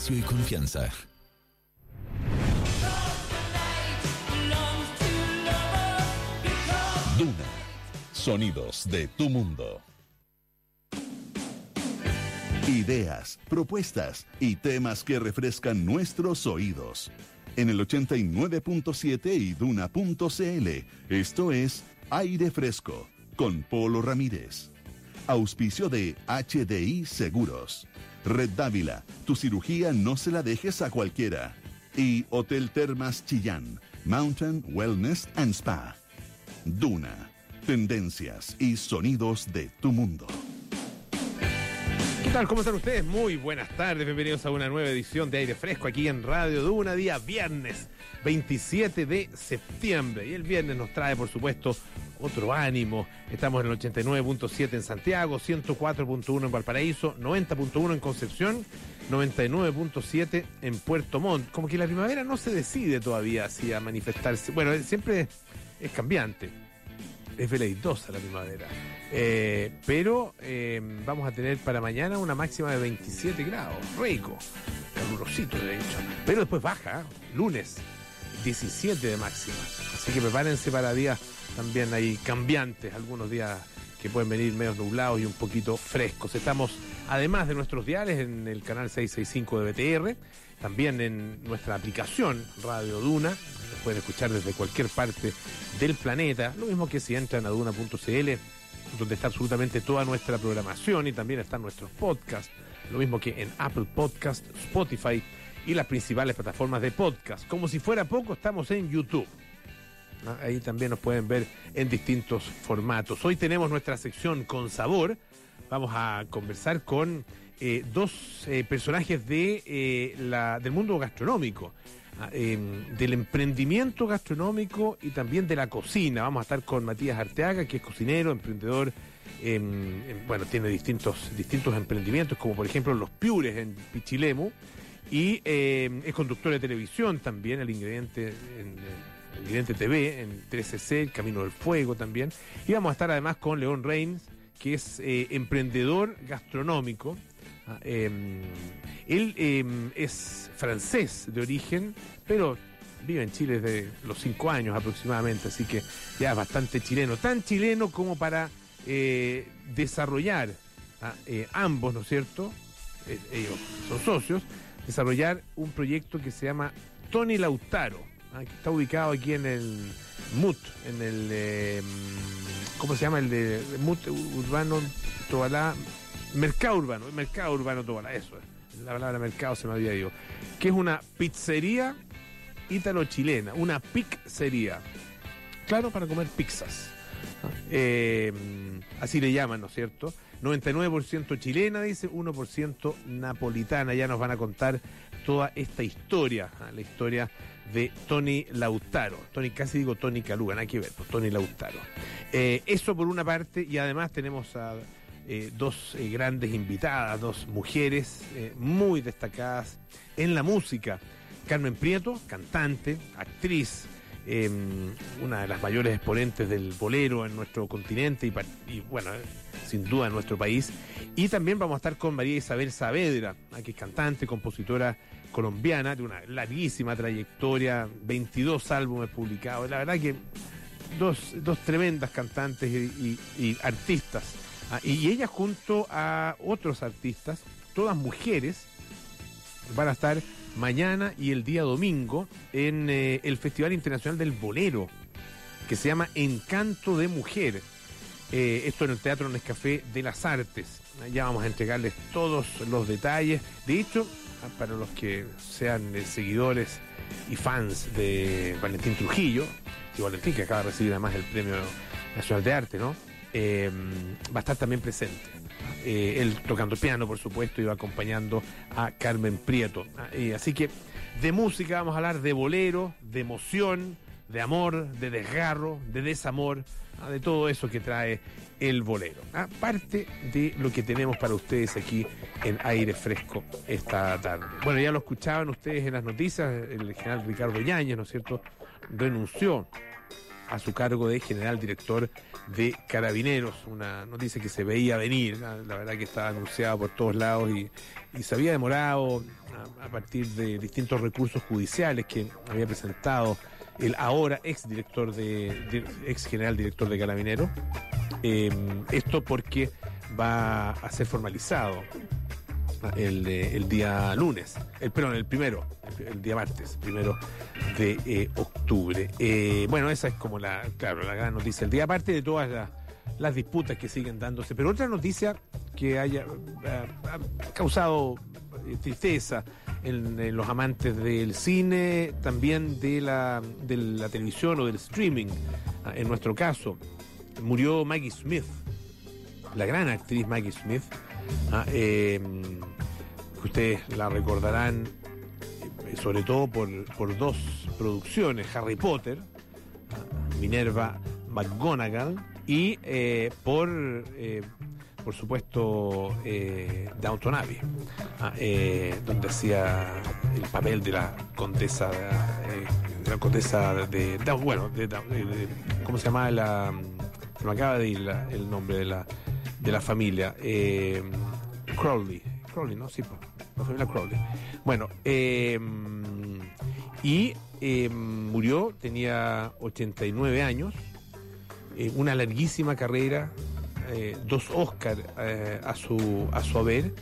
servicio y confianza. Duna. Sonidos de tu mundo. Ideas, propuestas y temas que refrescan nuestros oídos. En el 89.7 y Duna.cl. Esto es Aire Fresco con Polo Ramírez. Auspicio de HDI Seguros. Red Dávila, tu cirugía no se la dejes a cualquiera. Y Hotel Termas Chillán, Mountain Wellness and Spa. Duna, tendencias y sonidos de tu mundo. ¿Qué tal? ¿Cómo están ustedes? Muy buenas tardes, bienvenidos a una nueva edición de Aire Fresco aquí en Radio Duna, día viernes 27 de septiembre. Y el viernes nos trae, por supuesto, otro ánimo. Estamos en el 89.7 en Santiago, 104.1 en Valparaíso, 90.1 en Concepción, 99.7 en Puerto Montt. Como que la primavera no se decide todavía así a manifestarse. Bueno, siempre es cambiante. Es veleidosa la primavera. Pero vamos a tener para mañana una máxima de 27 grados. Rico. Calurosito, de hecho. Pero después baja, lunes, 17 de máxima. Así que prepárense para días también ahí cambiantes. Algunos días que pueden venir medio nublados y un poquito frescos. Estamos, además de nuestros diales, en el canal 665 de BTR. También en nuestra aplicación Radio Duna. Nos pueden escuchar desde cualquier parte del planeta. Lo mismo que si entran a duna.cl, donde está absolutamente toda nuestra programación y también están nuestros podcasts. Lo mismo que en Apple Podcast, Spotify y las principales plataformas de podcast. Como si fuera poco, estamos en YouTube. Ahí también nos pueden ver en distintos formatos. Hoy tenemos nuestra sección Con Sabor. Vamos a conversar con dos personajes del mundo gastronómico, del emprendimiento gastronómico y también de la cocina. Vamos a estar con Matías Arteaga, que es cocinero, emprendedor, bueno, tiene distintos emprendimientos, como por ejemplo Los Piures en Pichilemu, y es conductor de televisión también, el Ingrediente TV en 13C, El Camino del Fuego también. Y vamos a estar además con León Reins, que es emprendedor gastronómico. Él es francés de origen, pero vive en Chile desde los 5 años aproximadamente, así que ya es bastante chileno, tan chileno como para desarrollar ambos, ¿no es cierto? Ellos son socios, desarrollar un proyecto que se llama Tony Lautaro, que está ubicado aquí en el MUT, en el ¿cómo se llama? El de MUT Urbano Tobalá, Mercado Urbano Tobalá, eso es. La palabra mercado se me había ido. Que es una pizzería ítalo-chilena, una pizzería. Claro, para comer pizzas. Así le llaman, ¿no es cierto? 99% chilena, dice, 1% napolitana. Ya nos van a contar toda esta historia, la historia de Tony Lautaro. Casi digo Tony Caluga, nada que ver, pues Tony Lautaro. Eso por una parte, y además tenemos a dos grandes invitadas, dos mujeres muy destacadas en la música. Carmen Prieto, cantante, actriz, una de las mayores exponentes del bolero en nuestro continente y bueno, sin duda en nuestro país. Y también vamos a estar con María Isabel Saavedra, que es cantante, compositora colombiana, de una larguísima trayectoria, 22 álbumes publicados. La verdad que dos tremendas cantantes y artistas. Y ella junto a otros artistas, todas mujeres, van a estar mañana y el día domingo en el Festival Internacional del Bolero, que se llama Encanto de Mujer. Esto en el Teatro Nescafé de las Artes. Ya vamos a entregarles todos los detalles. De hecho, para los que sean seguidores y fans de Valentín Trujillo, y Valentín que acaba de recibir además el Premio Nacional de Arte, ¿no? Va a estar también presente. Él tocando piano, por supuesto, y va acompañando a Carmen Prieto. Así que de música vamos a hablar, de bolero, de emoción, de amor, de desgarro, de desamor, de todo eso que trae el bolero. Parte de lo que tenemos para ustedes aquí en Aire Fresco esta tarde. Bueno, ya lo escuchaban ustedes en las noticias, el general Ricardo Yáñez, ¿no es cierto?, renunció a su cargo de general director de Carabineros, una noticia que se veía venir, la verdad que estaba anunciada por todos lados y se había demorado a partir de distintos recursos judiciales que había presentado el ahora ex general director de Carabineros. Esto porque va a ser formalizado el día lunes, el día martes, 1 de octubre. Bueno, esa es como la gran noticia del día, aparte de todas las disputas que siguen dándose. Pero otra noticia que ha causado tristeza en los amantes del cine, también de la televisión o del streaming, en nuestro caso, murió Maggie Smith, la gran actriz Maggie Smith. Ustedes la recordarán sobre todo por dos producciones, Harry Potter, Minerva McGonagall, y por supuesto Downton Abbey, donde hacía el papel de la condesa de ¿cómo se llama? Se me acaba de ir el nombre de la familia, Crowley, ¿no? Sí, la familia Crowley. Bueno, murió, tenía 89 años, una larguísima carrera, 2 Oscars a su haber,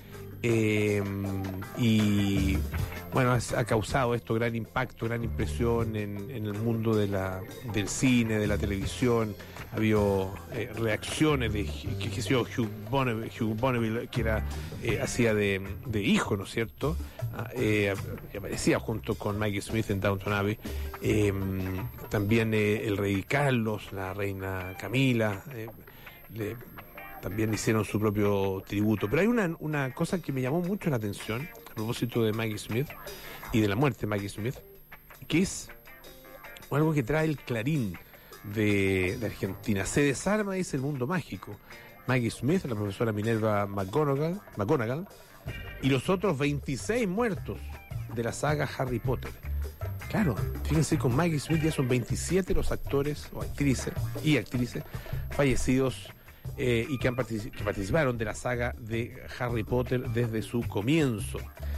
y bueno, ha causado esto gran impacto, gran impresión en el mundo del cine, de la televisión. Ha habido reacciones de Hugh Bonneville, que hacía de hijo, ¿no es cierto? Que aparecía junto con Maggie Smith en Downton Abbey. También el rey Carlos, la reina Camila, también hicieron su propio tributo. Pero hay una cosa que me llamó mucho la atención a propósito de Maggie Smith y de la muerte de Maggie Smith, que es algo que trae el Clarín de Argentina. Se desarma, dice, el mundo mágico. Maggie Smith, la profesora Minerva McGonagall, y los otros 26 muertos de la saga Harry Potter. Claro, fíjense, con Maggie Smith ya son 27 los actores o actrices fallecidos, y que participaron de la saga de Harry Potter desde su comienzo.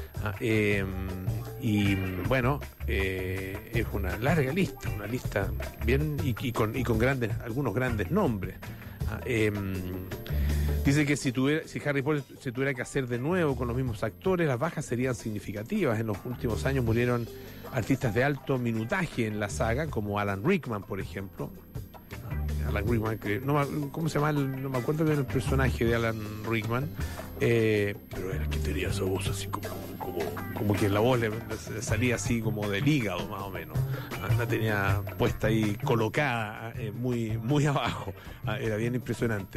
Y bueno, es una larga lista, bien y con algunos grandes nombres. Dice que si Harry Potter se tuviera que hacer de nuevo con los mismos actores, las bajas serían significativas. En los últimos años murieron artistas de alto minutaje en la saga, como Alan Rickman, por ejemplo. Alan Rickman, ¿cómo se llama? No me acuerdo bien el personaje de Alan Rickman, pero era que tenía esa voz así como que la voz le salía así como del hígado, más o menos. La tenía puesta ahí, colocada muy, muy abajo. Era bien impresionante.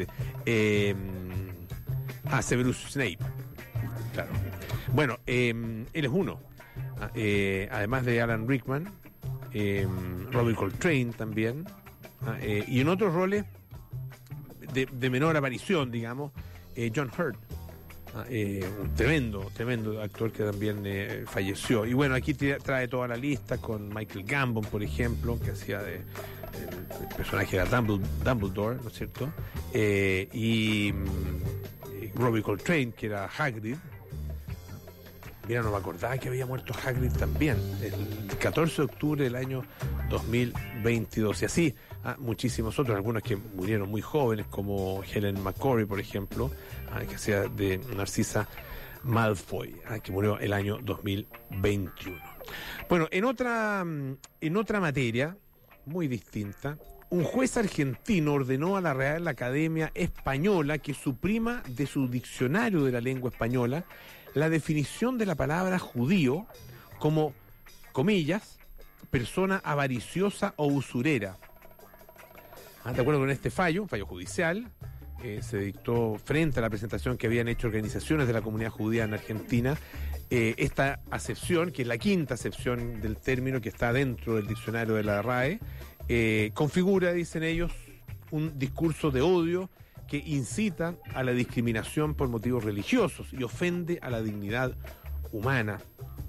Severus Snape, claro. Bueno, él es uno. Además de Alan Rickman, Robbie Coltrane también. Y en otros roles de menor aparición, digamos, John Hurt, un tremendo actor que también falleció. Y bueno, aquí trae toda la lista con Michael Gambon, por ejemplo, que hacía el personaje de Dumbledore, ¿no es cierto? Y Robbie Coltrane, que era Hagrid. Mira, no me acordaba que había muerto Hagrid también, el 14 de octubre del año 2022. Y así, muchísimos otros, algunos que murieron muy jóvenes, como Helen McCrory, por ejemplo, que hacía de Narcisa Malfoy, que murió el año 2021. Bueno, en otra materia muy distinta, un juez argentino ordenó a la Real Academia Española que suprima de su diccionario de la lengua española la definición de la palabra judío como, comillas, persona avariciosa o usurera. De acuerdo con este fallo, un fallo judicial, se dictó frente a la presentación que habían hecho organizaciones de la comunidad judía en Argentina, esta acepción, que es la quinta acepción del término que está dentro del diccionario de la RAE, configura, dicen ellos, un discurso de odio que incita a la discriminación por motivos religiosos y ofende a la dignidad humana.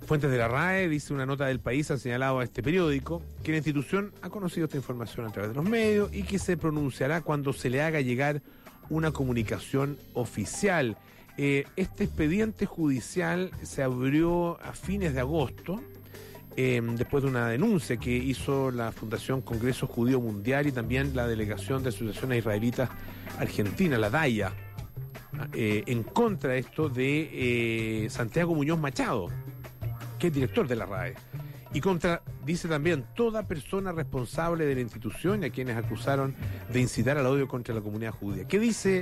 Fuentes de la RAE, dice una nota del País, han señalado a este periódico que la institución ha conocido esta información a través de los medios y que se pronunciará cuando se le haga llegar una comunicación oficial. Este expediente judicial se abrió a fines de agosto, después de una denuncia que hizo la Fundación Congreso Judío Mundial y también la Delegación de Asociaciones Israelitas Argentinas, la DAIA, en contra de esto de Santiago Muñoz Machado, que es director de la RAE, y contra, dice también, toda persona responsable de la institución y a quienes acusaron de incitar al odio contra la comunidad judía. ¿Qué dice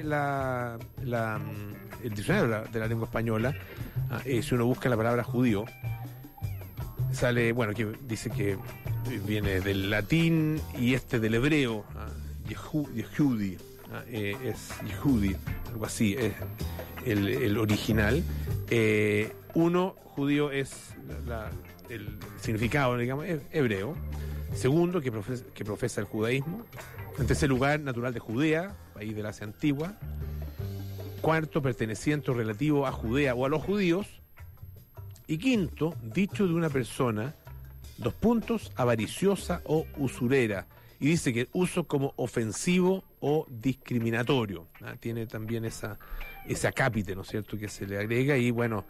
el diccionario de la lengua española? Si uno busca la palabra judío, sale, bueno, que dice que viene del latín y del hebreo, Yehudi, es Yehudi, algo así, es el original. Uno, judío es el significado, digamos, es hebreo. Segundo, que profesa el judaísmo. En tercer lugar, natural de Judea, país del Asia Antigua. Cuarto, perteneciente o relativo a Judea o a los judíos. Y quinto, dicho de una persona, avariciosa o usurera. Y dice que uso como ofensivo o discriminatorio. Tiene también ese acápite, ¿no es cierto?, que se le agrega. Y bueno,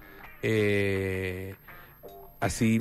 así,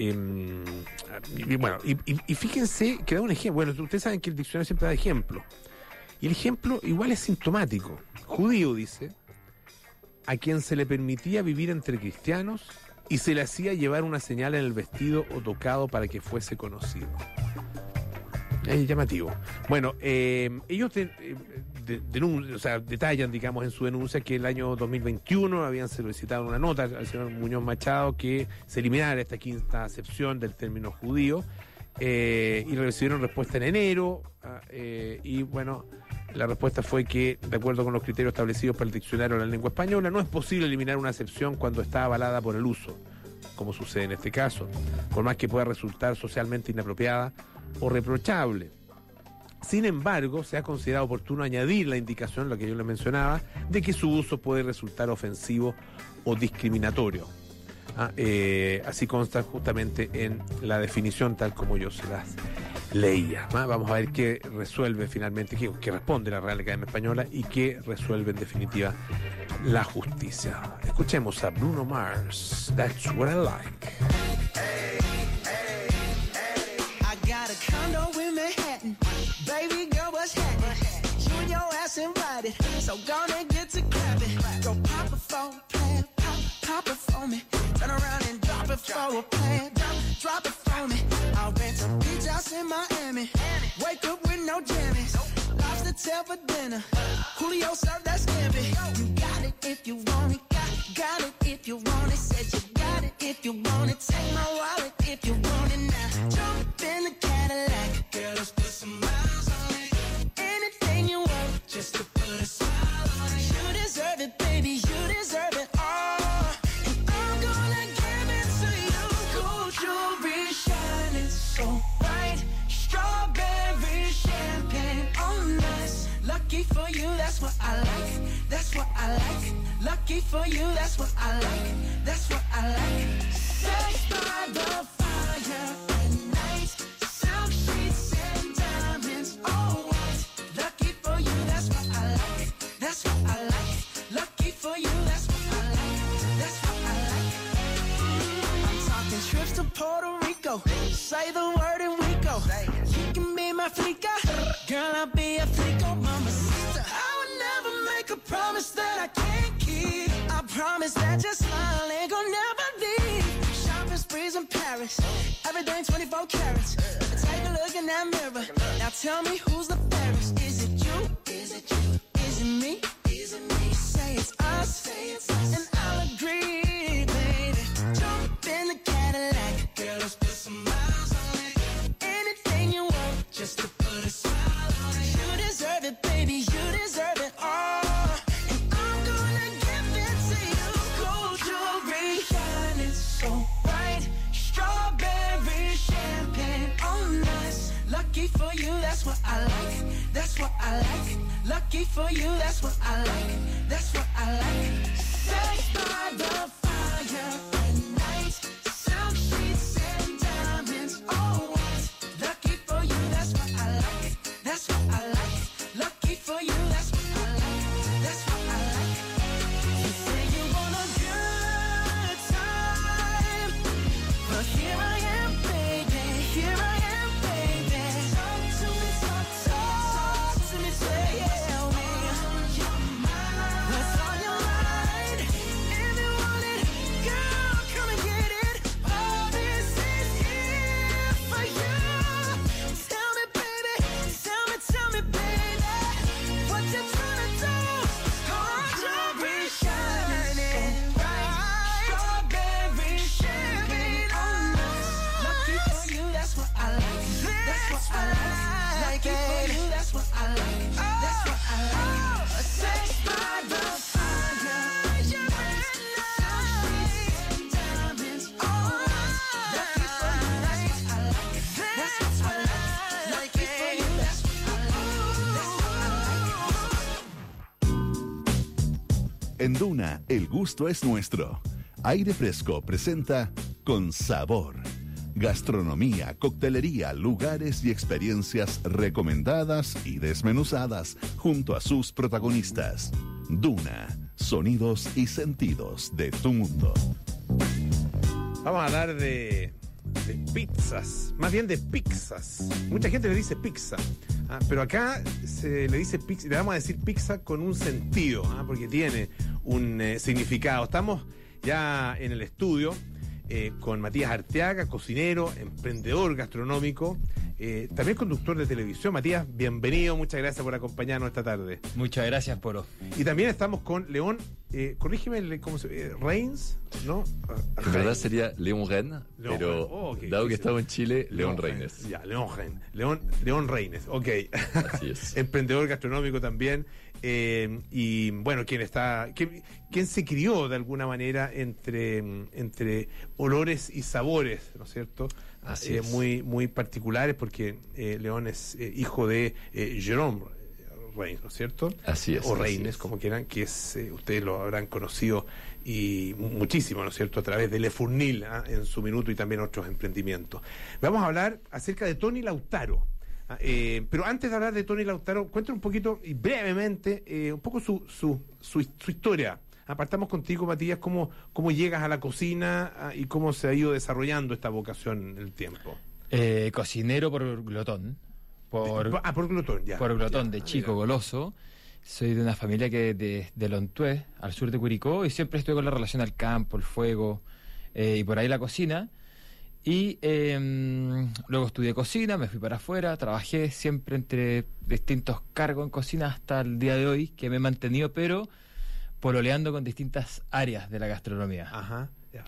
y fíjense que da un ejemplo. Bueno, ustedes saben que el diccionario siempre da ejemplo. Y el ejemplo igual es sintomático. Judío, dice, a quien se le permitía vivir entre cristianos y se le hacía llevar una señal en el vestido o tocado para que fuese conocido. Es llamativo. Bueno, ellos detallan, digamos, en su denuncia que el año 2021 habían solicitado una nota al señor Muñoz Machado que se eliminara esta quinta acepción del término judío, y recibieron respuesta en enero, y bueno, la respuesta fue que, de acuerdo con los criterios establecidos por el diccionario de la lengua española, no es posible eliminar una acepción cuando está avalada por el uso, como sucede en este caso, por más que pueda resultar socialmente inapropiada o reprochable. Sin embargo, se ha considerado oportuno añadir la indicación, lo que yo le mencionaba, de que su uso puede resultar ofensivo o discriminatorio. Así consta justamente en la definición tal como yo se las leía. Vamos a ver qué resuelve finalmente, qué responde la Real Academia Española y qué resuelve en definitiva la justicia. Escuchemos a Bruno Mars, That's What I Like. Condo in Manhattan, baby girl, what's happening? You and your ass invited, so gonna get to clapping. Go pop it for a plan, pop it for me. Turn around and drop it for a plan, drop it for me. I'll rent a beach house in Miami, wake up with no jammies. Lobster tail for dinner, Julio served that scampi. You got it if you want it, got it if you want it. Said you got it if you want it, take my wallet if you want it now. Jump in the Cadillac, girl, let's put some miles on it. Anything you want, just to put a smile on it. You deserve it, baby, you deserve it all. And I'm gonna give it to you. Gold jewelry shining so bright, strawberry champagne on us. Lucky for you, that's what I like, that's what I like. Lucky for you, that's what I like, that's what I like. Sex by the fire at night, silk sheets and diamonds, all white. Lucky for you, that's what I like, that's what I like. Lucky for you, that's what I like, that's what I like. I'm talking trips to Puerto Rico, say the word and we go. You can be my flica, girl, I'll be a flico, mama sister. I would never make a promise that I can't keep. I promise that your smile ain't gonna never leave. Shopping sprees in Paris, everything 24 carats. Take a look in that mirror, now tell me who's the fairest. Is it you? Is it you? Is it me? Is it me? Say it's us, and I'll agree, baby. Jump in the Cadillac, girl, let's put some miles on it. Anything you want, just to put a smile on it. You deserve it, baby, you deserve it all. And I'm gonna give it to you. Gold jewelry shining so bright, strawberry champagne on us. Lucky for you, that's what I like, that's what I like. Lucky for you, that's what I like, that's what I like. Sex by the fire at night, En Duna, el gusto es nuestro. Aire Fresco presenta Con Sabor. Gastronomía, coctelería, lugares y experiencias recomendadas y desmenuzadas junto a sus protagonistas. Duna, sonidos y sentidos de tu mundo. Vamos a hablar de pizzas, más bien de pizzas. Mucha gente le dice pizza, pero acá se le dice pizza, le vamos a decir pizza con un sentido, porque tiene un significado. Estamos ya en el estudio con Matías Arteaga, cocinero, emprendedor gastronómico, también conductor de televisión. Matías, bienvenido, muchas gracias por acompañarnos esta tarde. Muchas gracias, Polo. Y también estamos con León, corrígeme, ¿cómo se Reigns? ¿No? En verdad sería León Rennes, pero okay. dado que estamos en Chile, León Reines. Ya, León Reines. León Reines, ok. Así es. Emprendedor gastronómico también. Y bueno, quien se crió de alguna manera entre olores y sabores, ¿no es cierto? Así es. Muy, muy particulares, porque León es hijo de Jerome Reines, ¿no es cierto? Así es. O Reines, como quieran, que es ustedes lo habrán conocido y muchísimo, ¿no es cierto?, a través de Le Fournil en su minuto y también otros emprendimientos. Vamos a hablar acerca de Tony Lautaro. Pero antes de hablar de Tony Lautaro, cuéntanos un poquito y brevemente un poco su historia. Partamos contigo, Matías, cómo llegas a la cocina y cómo se ha ido desarrollando esta vocación en el tiempo. Cocinero por glotón. Por glotón, ya. Por glotón, ya, de chico, goloso. Soy de una familia que de Lontué, al sur de Curicó, y siempre estoy con la relación al campo, el fuego, y por ahí la cocina. Y luego estudié cocina, me fui para afuera, trabajé siempre entre distintos cargos en cocina hasta el día de hoy, que me he mantenido, pero pololeando con distintas áreas de la gastronomía. Ajá, ya.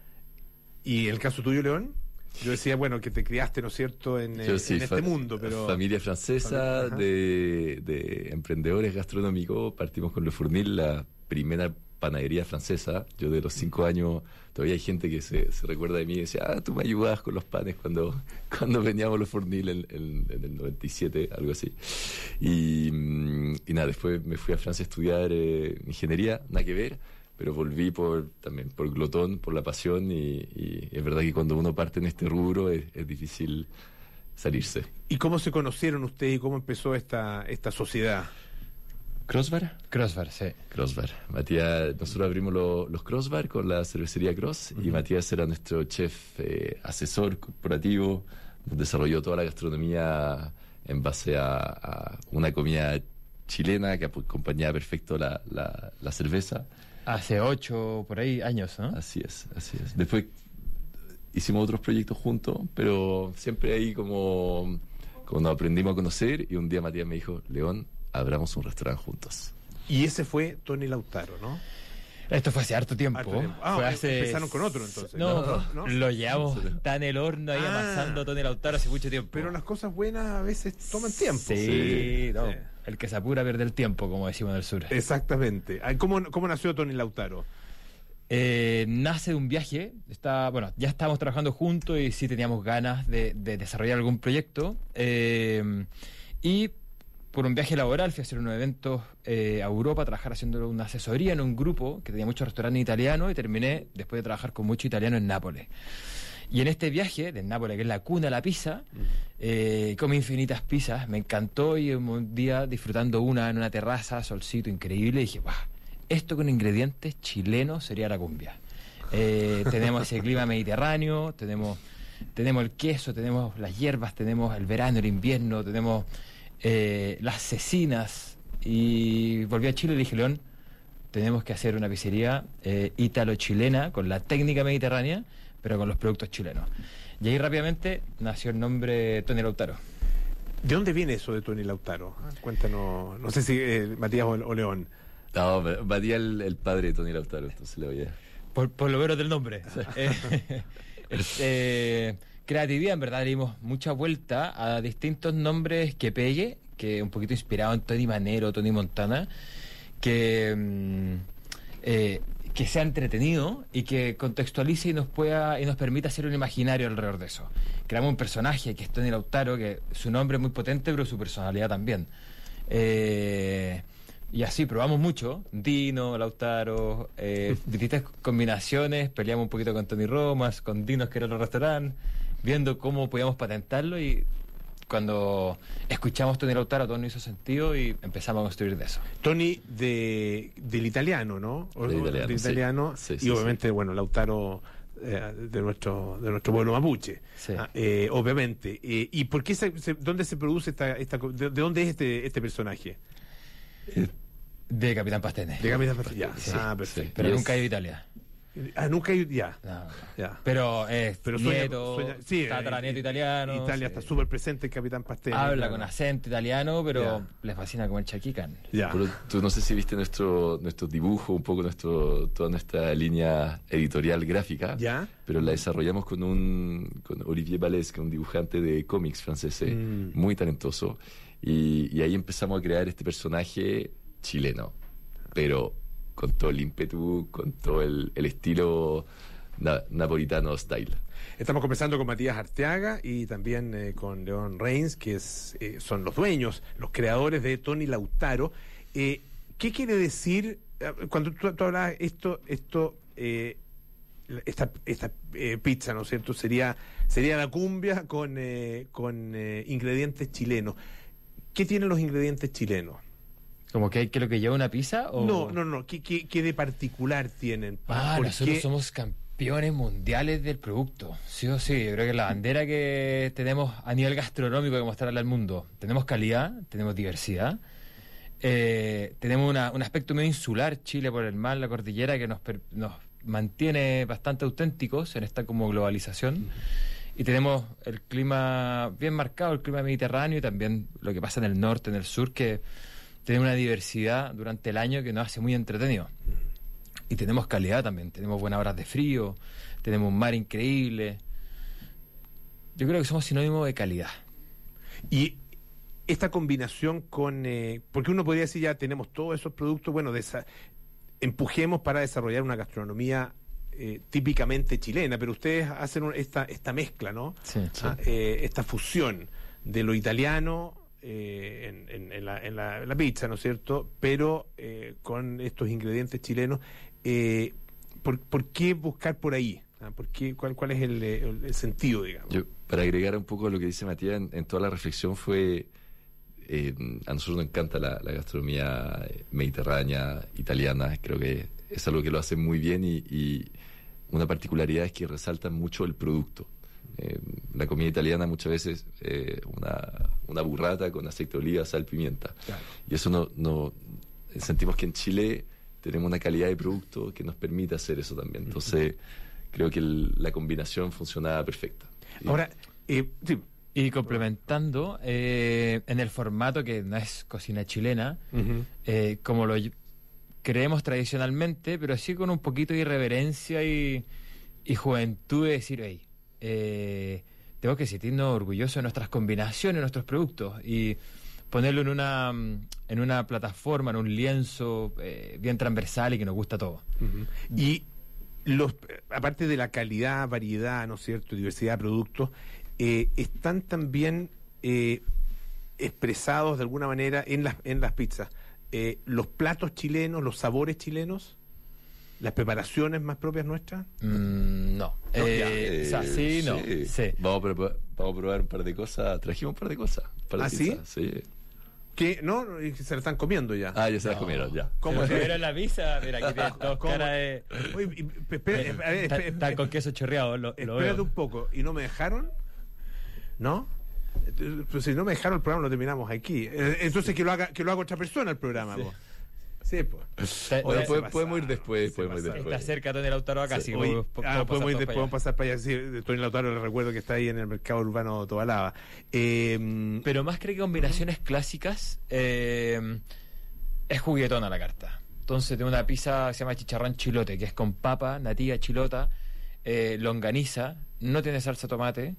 ¿Y el caso tuyo, León? Yo decía, bueno, que te criaste, ¿no es cierto?, en este mundo, pero... Familia francesa de emprendedores gastronómicos. Partimos con Le Fournil, la primera panadería francesa. Yo de los 5 años, todavía hay gente que se recuerda de mí y decía, tú me ayudabas con los panes cuando veníamos Le Fournil en el 97, algo así. Y nada, después me fui a Francia a estudiar ingeniería, nada que ver, pero volví también por glotón, por la pasión, y es verdad que cuando uno parte en este rubro es difícil salirse. ¿Y cómo se conocieron ustedes y cómo empezó esta sociedad? ¿Crossbar? Crossbar, sí. Crossbar. Matías, nosotros abrimos los Crossbar con la cervecería Cross, y Matías era nuestro chef asesor corporativo, desarrolló toda la gastronomía en base a una comida chilena que acompañaba perfecto la cerveza. Hace 8 por ahí años, ¿no? Así es. Después hicimos otros proyectos juntos, pero siempre ahí como nos aprendimos a conocer, y un día Matías me dijo, León, abramos un restaurante juntos. Y ese fue Tony Lautaro, ¿no? Esto fue hace harto tiempo. Empezaron con otro, entonces. No, lo llevamos tan el horno ahí amasando Tony Lautaro hace mucho tiempo. Pero las cosas buenas a veces toman tiempo. Sí. El que se apura pierde el tiempo, como decimos en el sur. Exactamente. ¿Cómo nació Tony Lautaro? Nace de un viaje. Ya estábamos trabajando juntos y sí teníamos ganas de desarrollar algún proyecto. Y por un viaje laboral fui a hacer unos eventos a Europa, a trabajar haciendo una asesoría en un grupo que tenía muchos restaurantes italianos, y terminé después de trabajar con mucho italiano en Nápoles. Y en este viaje de Nápoles, que es la cuna de la pizza, comí infinitas pizzas, me encantó, y un día disfrutando en una terraza, solcito increíble, dije, ¡guau! Esto con ingredientes chilenos sería la cumbia. Tenemos ese clima mediterráneo, tenemos el queso, tenemos las hierbas, tenemos el verano, el invierno, tenemos las cecinas. Y volví a Chile y le dije, León, tenemos que hacer una pizzería ítalo-chilena con la técnica mediterránea, pero con los productos chilenos. Y ahí rápidamente nació el nombre Tony Lautaro. ¿De dónde viene eso de Tony Lautaro? Cuéntanos, no sé si Matías o León. No, Matías el padre de Tony Lautaro, entonces le voy a... Por lo menos del nombre. Creatividad, en verdad, le dimos mucha vuelta a distintos nombres que pegue, que un poquito inspirado en Tony Manero, Tony Montana, que sea entretenido y que contextualice y nos permita hacer un imaginario alrededor de eso. Creamos un personaje que es Tony Lautaro, que su nombre es muy potente, pero su personalidad también. Y así probamos mucho, Dino, Lautaro, distintas combinaciones, peleamos un poquito con Tony Romas, con Dinos, que era otro restaurante, viendo cómo podíamos patentarlo, y cuando escuchamos Tony Lautaro todo nos hizo sentido y empezamos a construir de eso. Tony del italiano, ¿no? Del italiano, sí. Sí, Y sí, obviamente, bueno, Lautaro de nuestro pueblo mapuche. Sí. Obviamente. ¿Y por qué dónde se produce de dónde es este personaje? De Capitán Pastene. De Capitán Pastene. Ya. Sí, Perfecto. pero Y nunca es- he ido a Italia. Nunca ya. No. Ya. Pero es Pero nieto, sí, tataranieto italiano. Italia sí. está súper presente en Capitán Pastene. Habla claro. con acento italiano, pero Ya. les fascina comer chaquican. Ya. Pero tú no sé si viste nuestro dibujo, un poco toda nuestra línea editorial gráfica, ¿Ya? pero la desarrollamos con Olivier Balès, que es un dibujante de cómics francés, muy talentoso, y ahí empezamos a crear este personaje chileno, pero con todo el ímpetu, con todo el estilo napolitano style. Estamos conversando con Matías Arteaga y también con León Reins, que son los dueños, los creadores de Tony Lautaro. ¿Qué quiere decir cuando tú hablas esta pizza, ¿no es cierto? Sería la cumbia con ingredientes chilenos. ¿Qué tienen los ingredientes chilenos? ¿Como que lo que lleva una pizza? O... No. ¿Qué de particular tienen? ¿Por Nosotros qué? somos campeones mundiales del producto. Sí o sí, yo creo que la bandera que tenemos a nivel gastronómico que mostrarle al mundo. Tenemos calidad, tenemos diversidad, tenemos un aspecto medio insular, Chile por el mar, la cordillera, que nos mantiene bastante auténticos en esta como globalización. Y tenemos el clima bien marcado, el clima mediterráneo, y también lo que pasa en el norte, en el sur, que tenemos una diversidad durante el año que nos hace muy entretenido. Y tenemos calidad también, tenemos buenas horas de frío, tenemos un mar increíble. Yo creo que somos sinónimo de calidad. Y esta combinación con... porque uno podría decir, ya tenemos todos esos productos, bueno, empujemos para desarrollar una gastronomía típicamente chilena, pero ustedes hacen esta mezcla, ¿no? Sí. Esta fusión de lo italiano en la pizza, ¿no es cierto? Pero con estos ingredientes chilenos. ¿Por qué buscar por ahí? ¿Cuál es el sentido, digamos? Yo, para agregar un poco a lo que dice Matías, en toda la reflexión fue... a nosotros nos encanta la gastronomía mediterránea, italiana, creo que es algo que lo hacen muy bien, y una particularidad es que resaltan mucho el producto. La comida italiana muchas veces una burrata con aceite de oliva, sal, pimienta. Claro. Y eso no sentimos que en Chile tenemos una calidad de producto que nos permite hacer eso también. Entonces, creo que la combinación funcionaba perfecta. Ahora, sí. Y complementando, en el formato que no es cocina chilena, como lo creemos tradicionalmente, pero sí con un poquito de irreverencia y juventud, de decir, hey, tengo que sentirnos orgullosos de nuestras combinaciones, nuestros productos, y ponerlo en una plataforma, en un lienzo bien transversal y que nos gusta a todos. Y aparte de la calidad, variedad, ¿no es cierto?, diversidad de productos, están también expresados de alguna manera en las pizzas los platos chilenos, los sabores chilenos, las preparaciones más propias nuestras. No. O sea, sí, no. Sí. Vamos a probar un par de cosas. Trajimos un par de cosas. ¿Ah, sí? Sí. Que no, se la están comiendo ya. Ya se las comieron, ya. ¿Cómo se Pero la pizza, mira, aquí tienes dos ¿Cómo? caras de... Oye, espera, Está con queso chorreado, lo espérate veo. un poco. ¿Y no me dejaron? ¿No? Pues si no me dejaron, el programa lo terminamos aquí. Entonces que lo haga otra persona el programa. Sí. Po. Sí, pues. Bueno, se podemos ir después. se Podemos ir pasaron. después. Está cerca Tony Lautaro acá, así que Oye, podemos ir pasar después, pasar para allá. Sí, Tony Lautaro, les recuerdo que está ahí en el mercado urbano Tobalaba. Pero más que combinaciones clásicas, es juguetona la carta. Entonces tengo una pizza que se llama chicharrón chilote, que es con papa, natilla, chilota, longaniza, no tiene salsa tomate,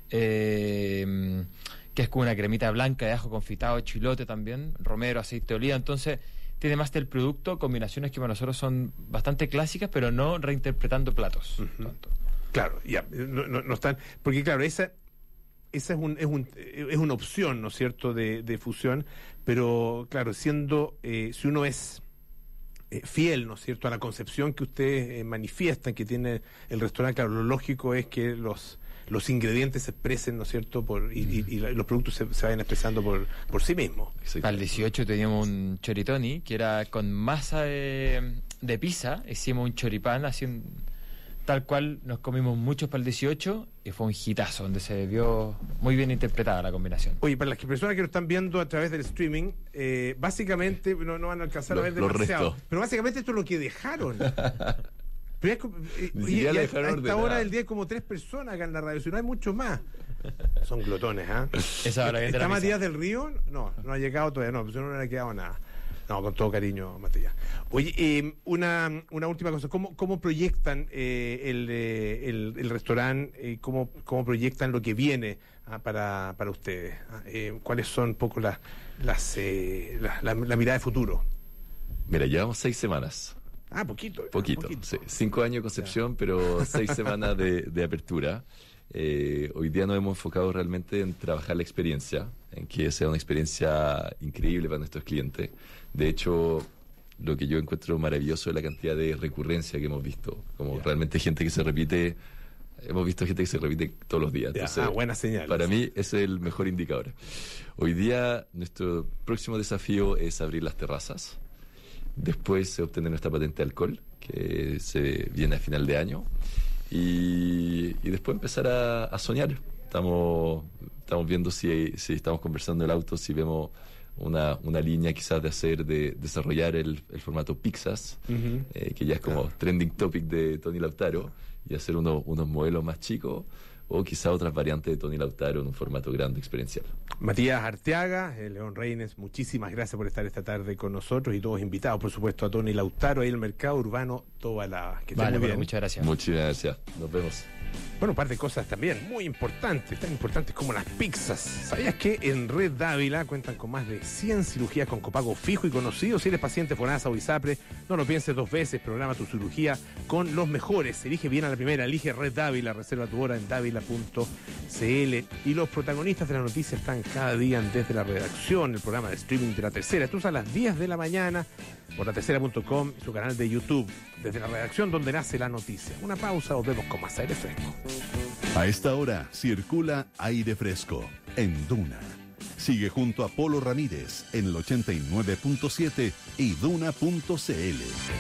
que es con una cremita blanca de ajo confitado, chilote también, romero, aceite de oliva. Entonces tiene más del producto, combinaciones que para nosotros son bastante clásicas, pero no reinterpretando platos. Tanto. Claro, ya. No están. Porque, claro, esa esa es una opción, ¿no es cierto?, de fusión, pero claro, siendo, si uno es fiel, ¿no es cierto?, a la concepción que ustedes manifiestan que tiene el restaurante, claro, lo lógico es que los ingredientes se expresen, ¿no es cierto?, y los productos se vayan expresando por sí mismos. Para el 18 teníamos un choritoni que era con masa de pizza, hicimos un choripán así tal cual, nos comimos muchos para el 18 y fue un hitazo donde se vio muy bien interpretada la combinación. Oye, para las personas que lo están viendo a través del streaming, básicamente no van a alcanzar a ver demasiado, pero básicamente esto es lo que dejaron. Pero y a esta hora del día hay como 3 personas acá en la radio, si no hay muchos más. Son glotones, ¿ah? ¿Está Matías del Río? No ha llegado todavía, no, pues no le ha quedado nada. No, con todo cariño, Matías. Oye, una última cosa, ¿cómo proyectan el restaurante? ¿Cómo proyectan lo que viene para ustedes? ¿Cuáles son un poco la mirada de futuro? Mira, llevamos 6 semanas. Poquito. Sí, 5 años de concepción, pero 6 semanas de apertura. Hoy día nos hemos enfocado realmente en trabajar la experiencia, en que sea una experiencia increíble para nuestros clientes. De hecho, lo que yo encuentro maravilloso es la cantidad de recurrencia que hemos visto, como realmente gente que se repite. Hemos visto gente que se repite todos los días. Entonces, buena señal. Para mí ese es el mejor indicador. Hoy día nuestro próximo desafío es abrir las terrazas. Después obtener nuestra patente de alcohol, que se viene a final de año. Y después empezar a soñar. Estamos viendo si estamos conversando en el auto, si vemos una línea quizás de desarrollar el formato pizzas, que ya es como trending topic de Tony Lautaro, y hacer unos modelos más chicos, o quizá otras variantes de Tony Lautaro en un formato grande, experiencial. Matías Arteaga, León Reines, muchísimas gracias por estar esta tarde con nosotros y todos invitados, por supuesto, a Tony Lautaro, ahí en el Mercado Urbano Tobalaba. Que vale, muy bien. Muchas gracias. Muchísimas gracias. Nos vemos. Bueno, un par de cosas también muy importantes, tan importantes como las pizzas. ¿Sabías que en Red Dávila cuentan con más de 100 cirugías con copago fijo y conocido? Si eres paciente FONASA o ISAPRE, no lo pienses 2 veces, programa tu cirugía con los mejores. Elige bien a la primera, elige Red Dávila, reserva tu hora en dávila.cl. Y los protagonistas de la noticia están cada día desde la redacción, el programa de streaming de La Tercera. Esto es a las 10 de la mañana por latercera.com y su canal de YouTube, desde la redacción donde nace la noticia. Una pausa, os vemos con más aire fresco. A esta hora circula aire fresco en Duna. Sigue junto a Polo Ramírez en el 89.7 y Duna.cl.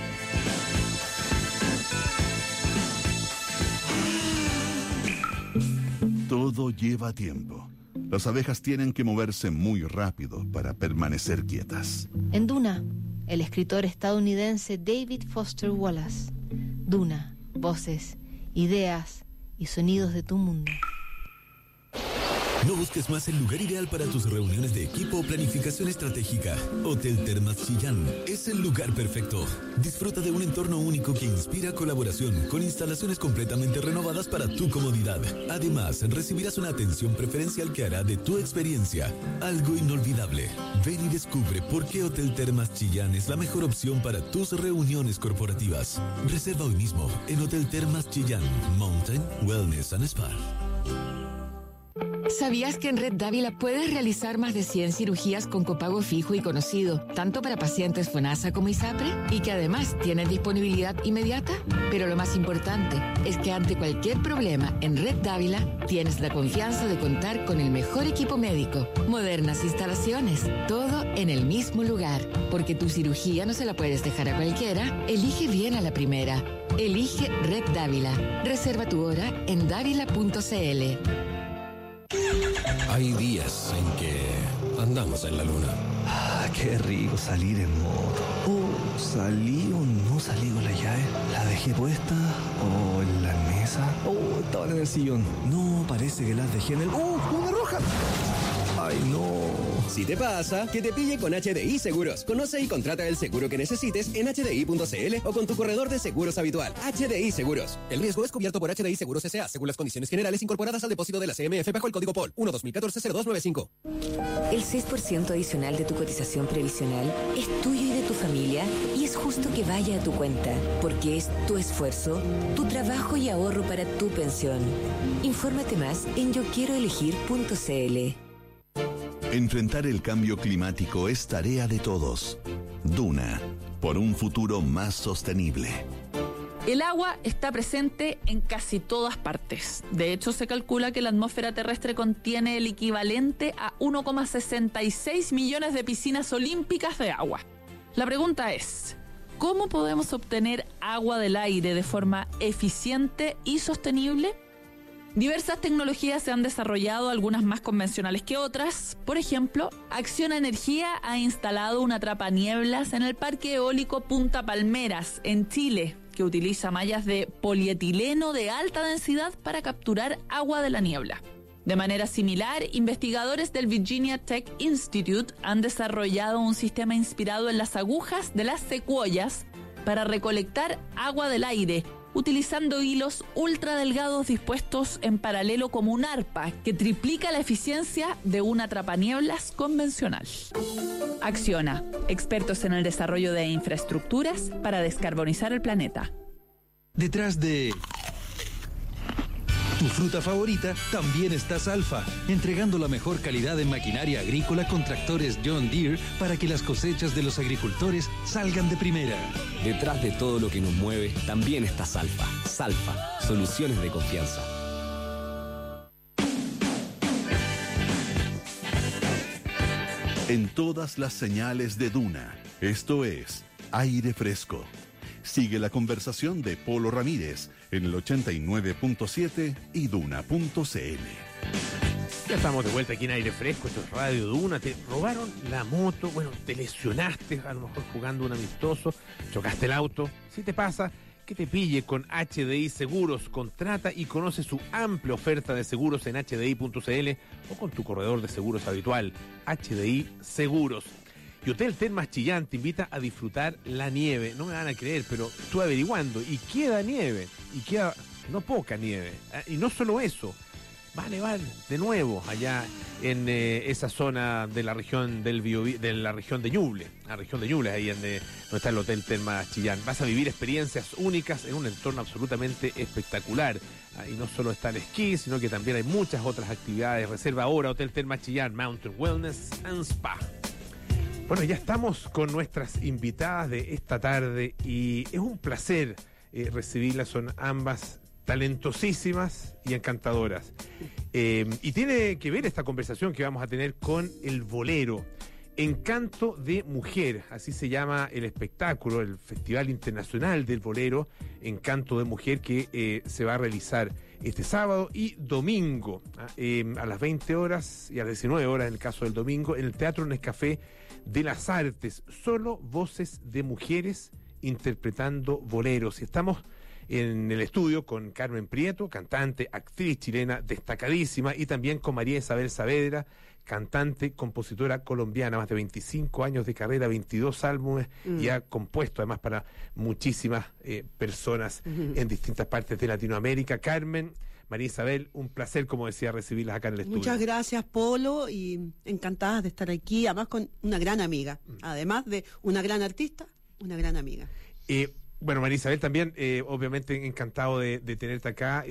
Todo lleva tiempo. Las abejas tienen que moverse muy rápido para permanecer quietas. En Duna, el escritor estadounidense David Foster Wallace. Duna, voces, ideas y sonidos de tu mundo. No busques más el lugar ideal para tus reuniones de equipo o planificación estratégica. Hotel Termas Chillán es el lugar perfecto. Disfruta de un entorno único que inspira colaboración, con instalaciones completamente renovadas para tu comodidad. Además, recibirás una atención preferencial que hará de tu experiencia algo inolvidable. Ven y descubre por qué Hotel Termas Chillán es la mejor opción para tus reuniones corporativas. Reserva hoy mismo en Hotel Termas Chillán, Mountain Wellness and Spa. ¿Sabías que en Red Dávila puedes realizar más de 100 cirugías con copago fijo y conocido, tanto para pacientes FONASA como ISAPRE, y que además tienen disponibilidad inmediata? Pero lo más importante es que ante cualquier problema en Red Dávila tienes la confianza de contar con el mejor equipo médico, modernas instalaciones, todo en el mismo lugar. Porque tu cirugía no se la puedes dejar a cualquiera, elige bien a la primera. Elige Red Dávila. Reserva tu hora en dávila.cl. Hay días en que andamos en la luna. Qué rico salir en moto. ¿Salí o no salí con la llave? ¿La dejé puesta o en la mesa? Estaba en el sillón. No, parece que la dejé en el... ¡una roja! Ay, no. Si te pasa, que te pille con HDI Seguros. Conoce y contrata el seguro que necesites en hdi.cl o con tu corredor de seguros habitual. HDI Seguros. El riesgo es cubierto por HDI Seguros S.A. según las condiciones generales incorporadas al depósito de la CMF bajo el código POL 1-2014-0295. El 6% adicional de tu cotización previsional es tuyo y de tu familia, y es justo que vaya a tu cuenta, porque es tu esfuerzo, tu trabajo y ahorro para tu pensión. Infórmate más en yoquieroelegir.cl. Enfrentar el cambio climático es tarea de todos. Duna, por un futuro más sostenible. El agua está presente en casi todas partes. De hecho, se calcula que la atmósfera terrestre contiene el equivalente a 1,66 millones de piscinas olímpicas de agua. La pregunta es, ¿cómo podemos obtener agua del aire de forma eficiente y sostenible? Diversas tecnologías se han desarrollado, algunas más convencionales que otras. Por ejemplo, Acciona Energía ha instalado una atrapanieblas en el Parque Eólico Punta Palmeras, en Chile, que utiliza mallas de polietileno de alta densidad para capturar agua de la niebla. De manera similar, investigadores del Virginia Tech Institute han desarrollado un sistema inspirado en las agujas de las secuoyas para recolectar agua del aire, utilizando hilos ultra delgados dispuestos en paralelo como un arpa, que triplica la eficiencia de un atrapanieblas convencional. Acciona, expertos en el desarrollo de infraestructuras para descarbonizar el planeta. Detrás de tu fruta favorita también está Salfa, entregando la mejor calidad en maquinaria agrícola con tractores John Deere para que las cosechas de los agricultores salgan de primera. Detrás de todo lo que nos mueve también está Salfa. Salfa, soluciones de confianza. En todas las señales de Duna, esto es Aire Fresco. Sigue la conversación de Polo Ramírez en el 89.7 y Duna.cl. Ya estamos de vuelta aquí en Aire Fresco, esto es Radio Duna. Te robaron la moto, bueno, te lesionaste a lo mejor jugando un amistoso, chocaste el auto. Si te pasa, que te pille con HDI Seguros. Contrata y conoce su amplia oferta de seguros en hdi.cl o con tu corredor de seguros habitual, HDI Seguros. Y Hotel Termas Chillán te invita a disfrutar la nieve. No me van a creer, pero estuve averiguando y queda nieve, y queda no poca nieve. Y no solo eso, va a nevar de nuevo allá en esa zona de la región del de la región de Ñuble, ahí donde está el Hotel Termas Chillán. Vas a vivir experiencias únicas en un entorno absolutamente espectacular. Y no solo está el esquí, sino que también hay muchas otras actividades. Reserva ahora Hotel Termas Chillán, Mountain Wellness and Spa. Bueno, ya estamos con nuestras invitadas de esta tarde y es un placer recibirlas. Son ambas talentosísimas y encantadoras. Y tiene que ver esta conversación que vamos a tener con el bolero. Encanto de Mujer, así se llama el espectáculo, el Festival Internacional del Bolero, Encanto de Mujer, que se va a realizar este sábado y domingo, a las 20 horas y a las 19 horas en el caso del domingo, en el Teatro Nescafé de las Artes. Solo voces de mujeres interpretando boleros. Y estamos en el estudio con Carmen Prieto, cantante, actriz chilena destacadísima, y también con María Isabel Saavedra, cantante, compositora colombiana, más de 25 años de carrera, 22 álbumes, y ha compuesto además para muchísimas personas en distintas partes de Latinoamérica. Carmen, María Isabel, un placer, como decía, recibirlas acá en el estudio. Muchas gracias, Polo, y encantadas de estar aquí, además con una gran amiga, además de una gran artista, una gran amiga. Bueno, María Isabel, también, obviamente encantado de tenerte acá.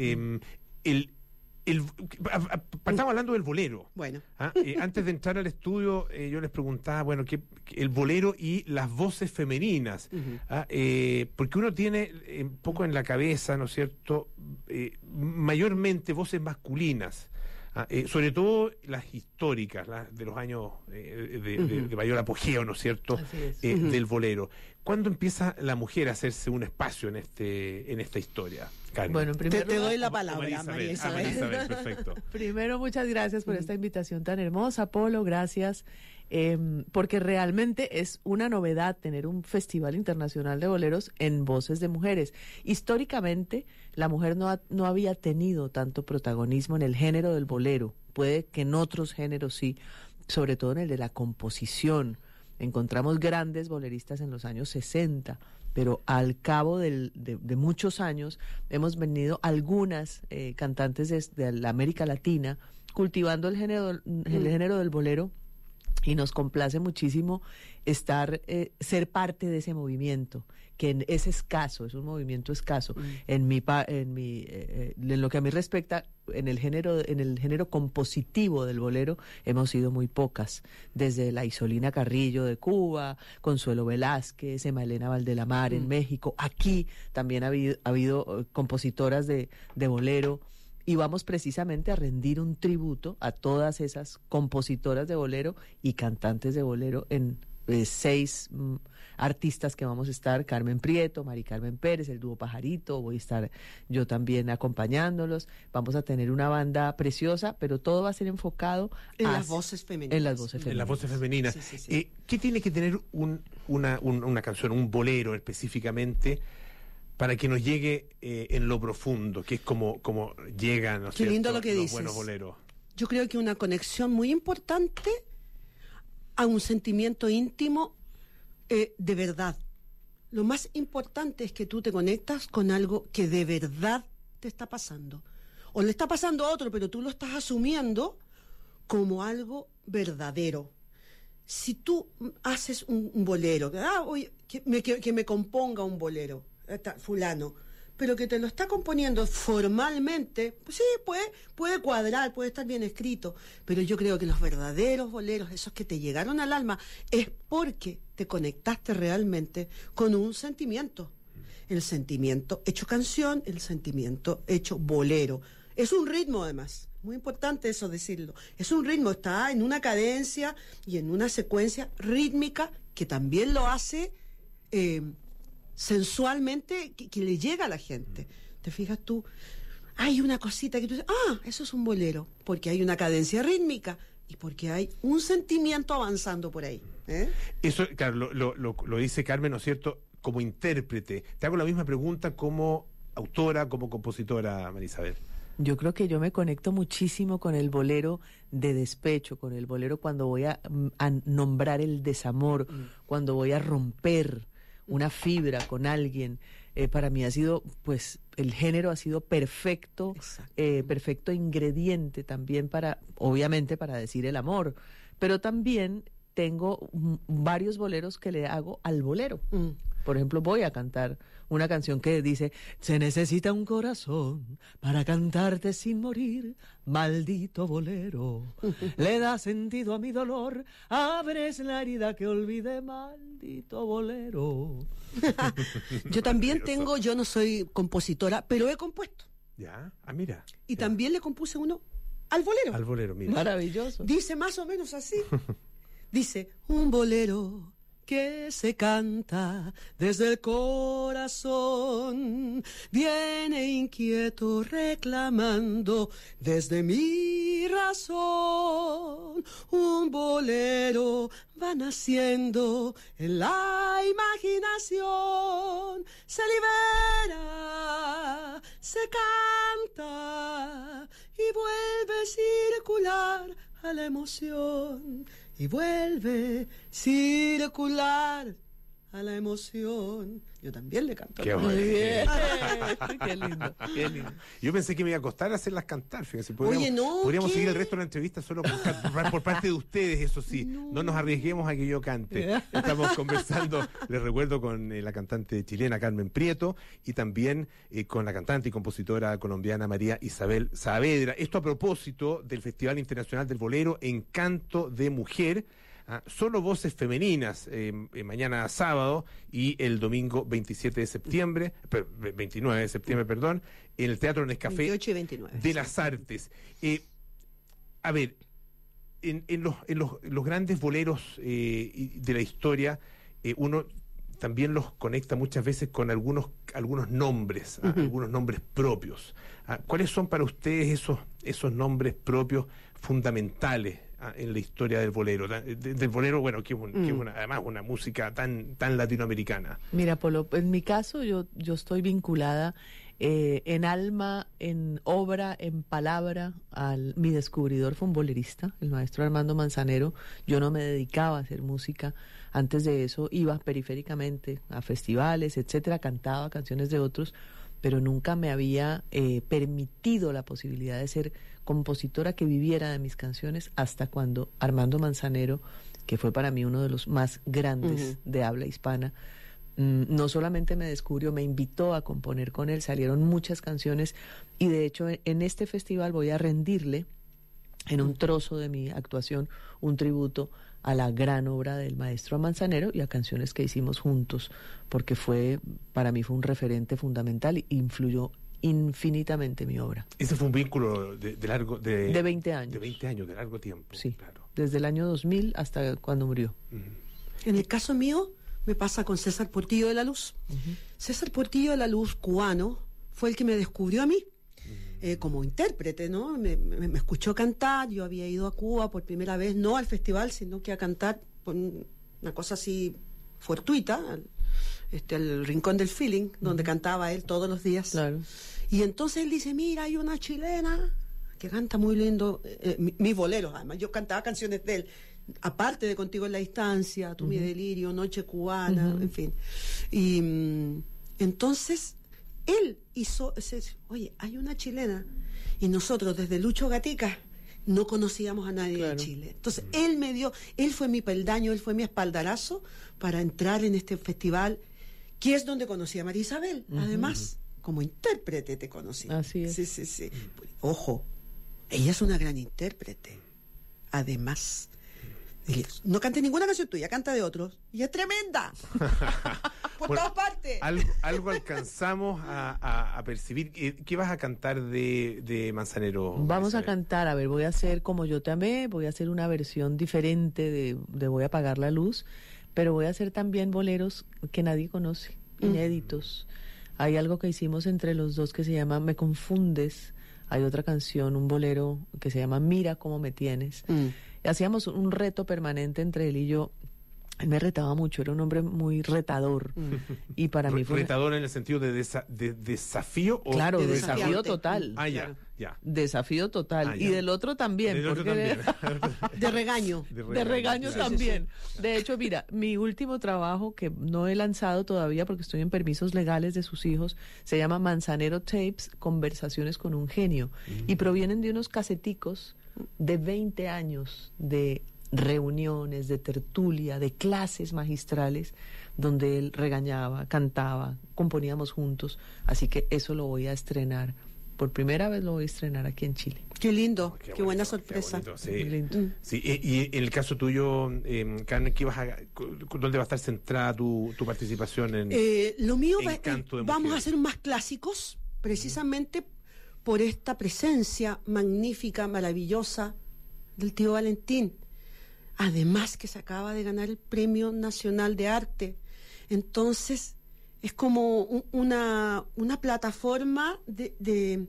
Estamos hablando del bolero. Bueno. Antes de entrar al estudio, yo les preguntaba, bueno, que el bolero y las voces femeninas, porque uno tiene un poco en la cabeza, ¿no es cierto?, mayormente voces masculinas. Sobre todo las históricas, las de los años de mayor apogeo, ¿no es cierto?, del bolero. ¿Cuándo empieza la mujer a hacerse un espacio en esta historia? Carmen. Bueno, en primer Te lugar, doy la palabra, María Isabel. Perfecto. Primero, muchas gracias por esta invitación tan hermosa, Polo, gracias, porque realmente es una novedad tener un Festival Internacional de Boleros en voces de mujeres. Históricamente, la mujer no había tenido tanto protagonismo en el género del bolero, puede que en otros géneros sí, sobre todo en el de la composición. Encontramos grandes boleristas en los años 60, pero al cabo de muchos años hemos venido algunas cantantes de la América Latina cultivando el género del bolero, y nos complace muchísimo ser parte de ese movimiento, que es escaso, es un movimiento escaso. En lo que a mí respecta, en el género compositivo del bolero hemos sido muy pocas, desde la Isolina Carrillo de Cuba, Consuelo Velázquez, Emma Elena Valdelamar en México. Aquí también ha habido compositoras de bolero, y vamos precisamente a rendir un tributo a todas esas compositoras de bolero y cantantes de bolero en 6 artistas que vamos a estar: Carmen Prieto, Mari Carmen Pérez, el dúo Pajarito, voy a estar yo también acompañándolos. Vamos a tener una banda preciosa, pero todo va a ser enfocado en las voces femeninas. En las voces femeninas. Sí. ¿Qué tiene que tener una canción, un bolero específicamente, para que nos llegue en lo profundo, que es como llegan, ¿no es cierto?, lindo lo que los dices. buenos boleros? Yo creo que una conexión muy importante a un sentimiento íntimo de verdad. Lo más importante es que tú te conectas con algo que de verdad te está pasando. O le está pasando a otro, pero tú lo estás asumiendo como algo verdadero. Si tú haces un bolero, oye, que me componga un bolero, fulano, pero que te lo está componiendo formalmente, pues sí, puede cuadrar, puede estar bien escrito, pero yo creo que los verdaderos boleros, esos que te llegaron al alma, es porque te conectaste realmente con un sentimiento. El sentimiento hecho canción, el sentimiento hecho bolero. Es un ritmo, además, muy importante eso decirlo. Es un ritmo, está en una cadencia y en una secuencia rítmica que también lo hace sensualmente, que le llega a la gente. ¿Te fijas tú? Hay una cosita que tú dices, eso es un bolero, porque hay una cadencia rítmica y porque hay un sentimiento avanzando por ahí. Eso, claro, lo dice Carmen, ¿no es cierto?, como intérprete. Te hago la misma pregunta como autora, como compositora, María Isabel. Yo creo que yo me conecto muchísimo con el bolero de despecho, con el bolero cuando voy a nombrar el desamor, cuando voy a romper una fibra con alguien. Para mí ha sido, pues, el género ha sido perfecto, perfecto ingrediente también obviamente para decir el amor, pero también tengo varios boleros que le hago al bolero. Por ejemplo, voy a cantar una canción que dice: se necesita un corazón para cantarte sin morir, maldito bolero. Le da sentido a mi dolor, abres la herida que olvidé, maldito bolero. Yo también yo no soy compositora, pero he compuesto. Ya, mira. Y también le compuse uno al bolero. Al bolero, mira. Maravilloso. Dice más o menos así. Dice: un bolero que se canta desde el corazón, viene inquieto reclamando desde mi razón. Un bolero va naciendo en la imaginación, se libera, se canta y vuelve a circular a la emoción. Y vuelve circular a la emoción. Yo también le canto. Qué bueno. Qué lindo, qué lindo. Yo pensé que me iba a costar hacerlas cantar, fíjense. Podríamos seguir el resto de la entrevista solo por parte de ustedes, eso sí. No nos arriesguemos a que yo cante. Estamos conversando, les recuerdo, con la cantante chilena Carmen Prieto y también con la cantante y compositora colombiana María Isabel Saavedra. Esto a propósito del Festival Internacional del Bolero Encanto de Mujer. Solo voces femeninas, mañana sábado y el domingo 29 de septiembre, en el Teatro Nescafé 28 y 29, de las Artes. A ver, en los grandes boleros de la historia, uno también los conecta muchas veces con algunos nombres, algunos nombres propios. ¿Cuáles son para ustedes esos nombres propios fundamentales en la historia del bolero? Del bolero, bueno, que es además una música tan latinoamericana. Mira, Polo, en mi caso yo estoy vinculada en alma, en obra, en palabra. Mi descubridor fue un bolerista, el maestro Armando Manzanero. Yo no me dedicaba a hacer música. Antes de eso iba periféricamente a festivales, etcétera, cantaba canciones de otros, pero nunca me había permitido la posibilidad de ser compositora que viviera de mis canciones hasta cuando Armando Manzanero, que fue para mí uno de los más grandes de habla hispana, no solamente me descubrió, me invitó a componer con él. Salieron muchas canciones y de hecho en este festival voy a rendirle en un trozo de mi actuación un tributo a la gran obra del maestro Manzanero y a canciones que hicimos juntos, porque para mí fue un referente fundamental e influyó infinitamente mi obra. Ese fue un vínculo de 20 años. De 20 años, de largo tiempo. Sí, claro. Desde el año 2000 hasta cuando murió. En el caso mío, me pasa con César Portillo de la Luz. César Portillo de la Luz, cubano, fue el que me descubrió a mí como intérprete, ¿no? Me escuchó cantar. Yo había ido a Cuba por primera vez, no al festival, sino que a cantar por una cosa así fortuita, al Rincón del Feeling, donde cantaba él todos los días. Claro. Y entonces él dice, mira, hay una chilena que canta muy lindo, mis boleros, además. Yo cantaba canciones de él, aparte de Contigo en la Distancia, Tú mi delirio, Noche cubana, en fin. Y entonces él hizo, oye, hay una chilena, y nosotros desde Lucho Gatica no conocíamos a nadie de Chile. Entonces él fue mi peldaño, él fue mi espaldarazo para entrar en este festival, que es donde conocí a María Isabel. Además, como intérprete te conocí. Así es. Sí. Ojo, ella es una gran intérprete. Además, no canta ninguna canción tuya, canta de otros. Y es tremenda. Por todas partes. Algo alcanzamos a percibir. ¿Qué vas a cantar de Manzanero? Vamos a cantar, a ver, voy a hacer Como yo te amé, voy a hacer una versión diferente de Voy a apagar la luz, pero voy a hacer también boleros que nadie conoce, inéditos. Hay algo que hicimos entre los dos que se llama Me confundes. Hay otra canción, un bolero que se llama Mira cómo me tienes. Hacíamos un reto permanente entre él y yo. Él me retaba mucho, era un hombre muy retador. Y para mí fue... ¿Retador en el sentido de desafío? Claro, de desafío total. Ya. Desafío total. Y del otro también. De regaño. De regaño también. Sí. De hecho, mira, mi último trabajo, que no he lanzado todavía porque estoy en permisos legales de sus hijos, se llama Manzanero Tapes, Conversaciones con un genio. Y provienen de unos caseticos de 20 años de reuniones, de tertulia, de clases magistrales, donde él regañaba, cantaba, componíamos juntos. Así que eso lo voy a estrenar. Por primera vez lo voy a estrenar aquí en Chile. Qué lindo, qué buena sorpresa. Qué bonito, sí. Lindo. Sí, y en el caso tuyo, Carmen, ¿dónde va a estar centrada tu participación en lo mío en canto de vamos mujeres? a hacer más clásicos, precisamente por esta presencia magnífica, maravillosa del tío Valentín. Además que se acaba de ganar el Premio Nacional de Arte. Entonces es como una plataforma de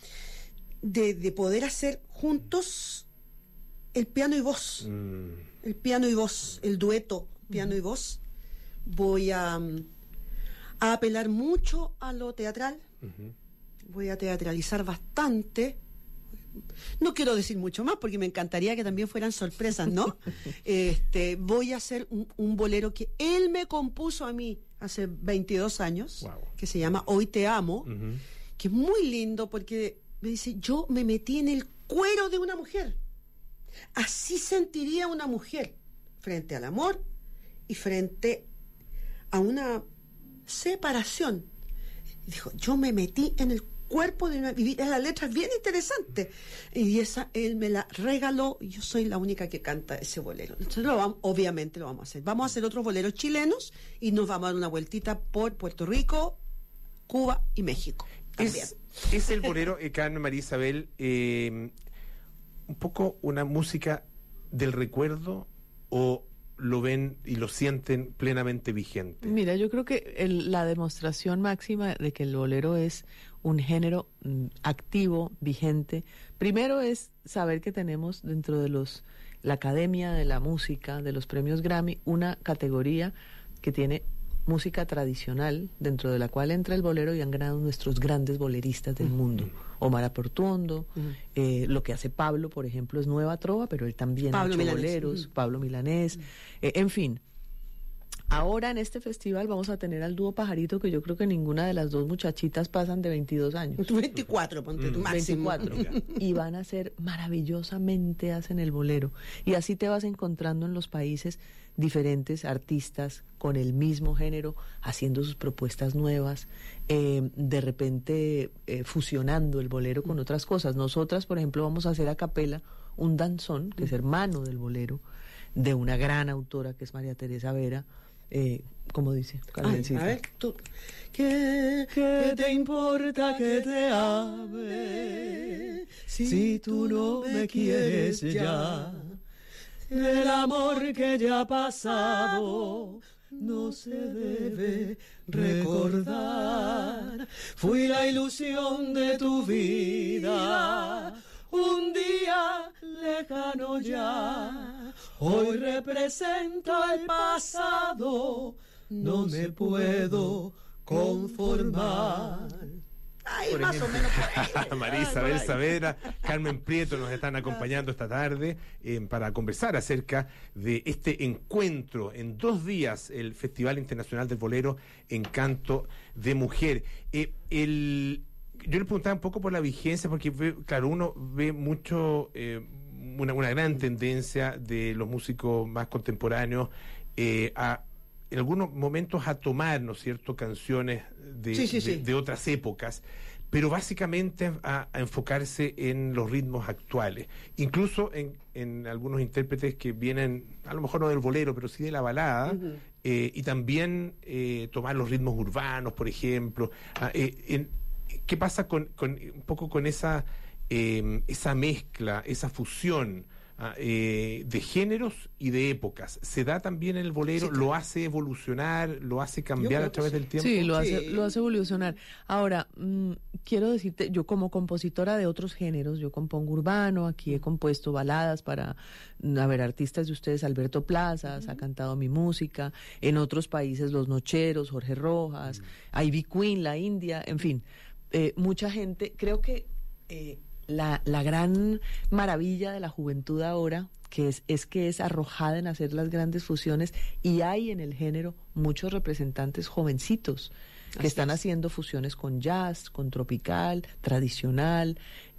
poder hacer juntos el piano y voz. El piano y voz, el dueto piano y voz. Voy a apelar mucho a lo teatral. Voy a teatralizar bastante. No quiero decir mucho más porque me encantaría que también fueran sorpresas, ¿no? Voy a hacer un bolero que él me compuso a mí hace 22 años, que se llama Hoy te amo, que es muy lindo porque me dice, yo me metí en el cuero de una mujer. Así sentiría una mujer frente al amor y frente a una separación. Dijo, yo me metí en el cuerpo de una... Y la letra es bien interesante. Y esa él me la regaló y yo soy la única que canta ese bolero. Entonces obviamente lo vamos a hacer. Vamos a hacer otros boleros chilenos y nos vamos a dar una vueltita por Puerto Rico, Cuba y México. Es el bolero, Carmen María Isabel, un poco una música del recuerdo o lo ven y lo sienten plenamente vigente? Mira, yo creo que la demostración máxima de que el bolero es un género activo, vigente, primero es saber que tenemos dentro de la Academia de la Música, de los premios Grammy, una categoría que tiene música tradicional, dentro de la cual entra el bolero, y han ganado nuestros grandes boleristas del mundo. Omar Aportuondo, lo que hace Pablo, por ejemplo, es nueva trova, pero él también ha hecho boleros, Pablo Milanés, en fin. Ahora en este festival vamos a tener al dúo Pajarito, que yo creo que ninguna de las dos muchachitas pasan de 22 años. 24, ponte tu máximo. 24. Y van a ser maravillosamente, hacen el bolero. Y así te vas encontrando en los países diferentes artistas con el mismo género, haciendo sus propuestas nuevas, de repente fusionando el bolero con otras cosas. Nosotras, por ejemplo, vamos a hacer a capela un danzón, que es hermano del bolero, de una gran autora que es María Teresa Vera. ¿Cómo dice? A ver, tú. ¿Qué te importa que te ame si tú no me quieres ya? El amor que ya ha pasado no se debe recordar. Fui la ilusión de tu vida, un día lejano ya. Hoy represento el pasado, no me puedo conformar. Ay, más o menos por ahí. María Isabel Saavedra, Carmen Prieto nos están acompañando esta tarde para conversar acerca de este encuentro en 2 días, el Festival Internacional del Bolero Encanto de Mujer. Yo le preguntaba un poco por la vigencia, porque claro, uno ve mucho, una gran tendencia de los músicos más contemporáneos en algunos momentos a tomar, ¿no es cierto?, canciones de otras épocas, pero básicamente a enfocarse en los ritmos actuales, incluso en algunos intérpretes que vienen, a lo mejor no del bolero, pero sí de la balada, y también tomar los ritmos urbanos, por ejemplo. ¿Qué pasa con un poco con esa mezcla, esa fusión de géneros y de épocas? ¿Se da también en el bolero? Sí, ¿lo hace evolucionar? ¿Lo hace cambiar a través del tiempo? Sí, lo hace evolucionar. Ahora, quiero decirte, yo como compositora de otros géneros, yo compongo urbano, aquí he compuesto baladas para, artistas de ustedes, Alberto Plazas, ha cantado mi música, en otros países Los Nocheros, Jorge Rojas, Ivy Queen, La India, en fin, mucha gente, creo que la gran maravilla de la juventud ahora, que es arrojada en hacer las grandes fusiones, y hay en el género muchos representantes jovencitos que están haciendo fusiones con jazz, con tropical, tradicional,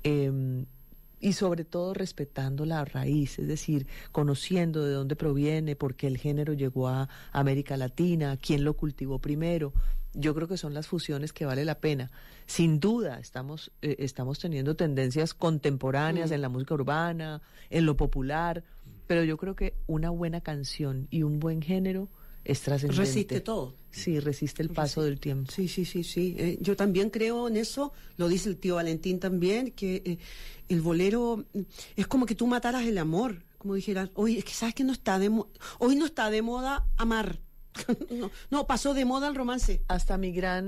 y sobre todo respetando la raíz, es decir, conociendo de dónde proviene, por qué el género llegó a América Latina, quién lo cultivó primero. Yo creo que son las fusiones que vale la pena. Sin duda estamos teniendo tendencias contemporáneas en la música urbana, en lo popular, pero yo creo que una buena canción y un buen género es trascendente. Resiste todo. Sí, resiste el paso del tiempo. Sí. Yo también creo en eso, lo dice el tío Valentín también, que el bolero es como que tú mataras el amor, como dijeras, hoy es que sabes que hoy no está de moda amar. No, pasó de moda el romance. Hasta mi gran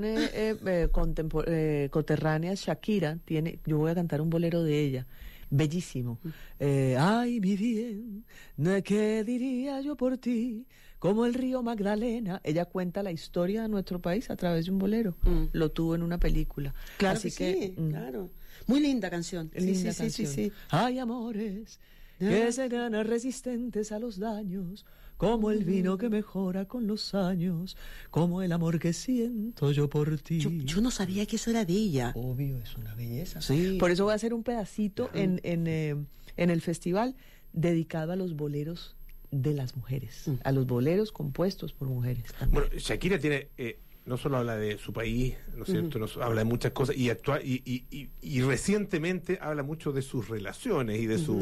coterránea Shakira yo voy a cantar un bolero de ella, bellísimo. Ay, mi bien, ¿qué diría yo por ti? Como el río Magdalena. Ella cuenta la historia de nuestro país a través de un bolero. Lo tuvo en una película. Claro. Así que claro. Muy linda canción. Linda canción. Sí. Hay amores que se ganan resistentes a los daños, como el vino que mejora con los años, como el amor que siento yo por ti. Yo no sabía que eso era de ella. Obvio, es una belleza. Sí. Por eso voy a hacer un pedacito en el festival dedicado a los boleros de las mujeres, a los boleros compuestos por mujeres también. Bueno, Shakira tiene... no solo habla de su país, ¿no es cierto? Habla de muchas cosas y recientemente habla mucho de sus relaciones y de su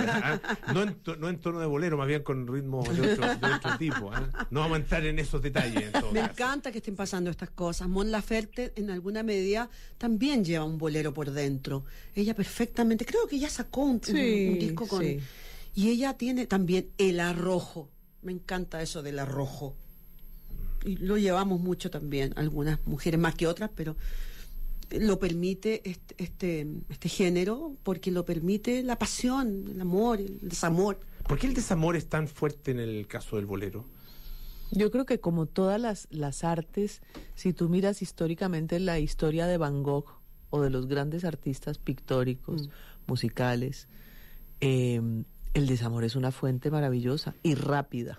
no en tono de bolero, más bien con ritmos de otro tipo. No vamos a entrar en esos detalles. Me encanta que estén pasando estas cosas. Mon Laferte en alguna medida también lleva un bolero por dentro. Ella perfectamente, creo que ella sacó un disco con... Y ella tiene también El Arrojo. Me encanta eso del arrojo. Y lo llevamos mucho también, algunas mujeres más que otras, pero lo permite este género, porque lo permite la pasión, el amor, el desamor. ¿Por qué el desamor es tan fuerte en el caso del bolero? Yo creo que como todas las artes, si tú miras históricamente la historia de Van Gogh o de los grandes artistas pictóricos, musicales, el desamor es una fuente maravillosa y rápida.